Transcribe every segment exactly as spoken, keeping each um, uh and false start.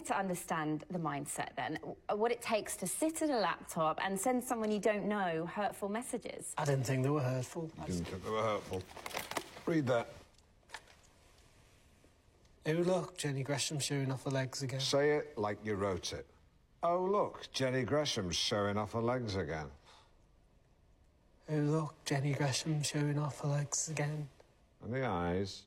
me to understand the mindset, then. What it takes to sit at a laptop and send someone you don't know hurtful messages. I didn't think they were hurtful. You didn't think they were hurtful. Read that. Oh, look, Jenny Gresham showing off her legs again. Say it like you wrote it. Oh, look, Jenny Gresham's showing off her legs again. Oh, look, Jenny Gresham showing off her legs again. And the eyes.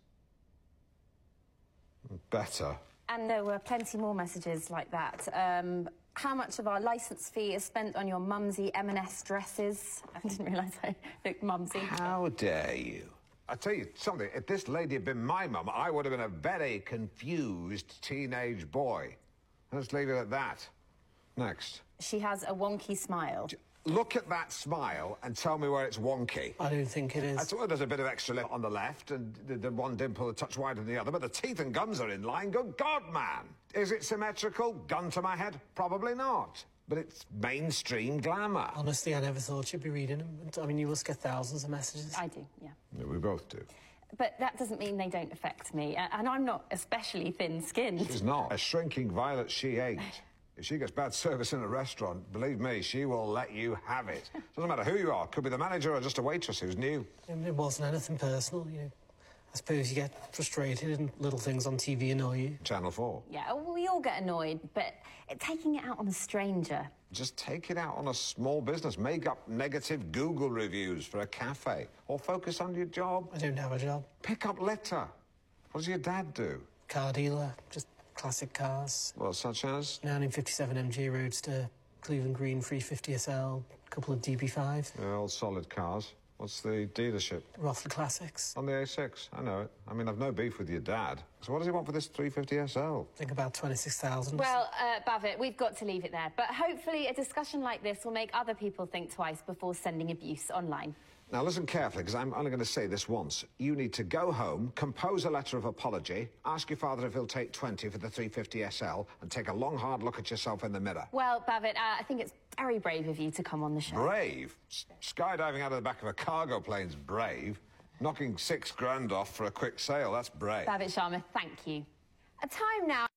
Better. And there were plenty more messages like that. Um, how much of our licence fee is spent on your mumsy M and S dresses? I didn't realise I looked mumsy. How dare you? I tell you something, if this lady had been my mum, I would have been a very confused teenage boy. Let's leave it at that. Next. She has a wonky smile. Look at that smile and tell me where it's wonky. I don't think it is. I thought there's a bit of extra lip on the left and the, the one dimple a touch wider than the other, but the teeth and gums are in line. Good God, man! Is it symmetrical? Gun to my head? Probably not. But it's mainstream glamour. Honestly, I never thought you'd be reading them. I mean, you must get thousands of messages. I do, yeah. Yeah, we both do. But that doesn't mean they don't affect me. And I'm not especially thin-skinned. She's not. A shrinking violet she ain't. If she gets bad service in a restaurant, believe me, she will let you have it. Doesn't matter who you are. Could be the manager or just a waitress who's new. It wasn't anything personal, you know. I suppose you get frustrated and little things on T V annoy you. Channel four. Yeah, we all get annoyed, but taking it out on a stranger... Just take it out on a small business. Make up negative Google reviews for a cafe. Or focus on your job. I don't have a job. Pick up litter. What does your dad do? Car dealer, just classic cars. Well, such as? nineteen fifty-seven M G Roadster, Cleveland Green three fifty S L, a couple of D B fives. Yeah, all solid cars. What's the dealership? Rothler Classics. On the A six, I know it. I mean, I've no beef with your dad. So what does he want for this three fifty S L? I think about twenty-six thousand. Well, uh, Bavit, we've got to leave it there. But hopefully a discussion like this will make other people think twice before sending abuse online. Now, listen carefully, because I'm only going to say this once. You need to go home, compose a letter of apology, ask your father if he'll take twenty for the three fifty S L, and take a long, hard look at yourself in the mirror. Well, Bavit, uh, I think it's very brave of you to come on the show. Brave? S skydiving out of the back of a cargo plane's brave. Knocking six grand off for a quick sale, that's brave. Bavit Sharma, thank you. A time now...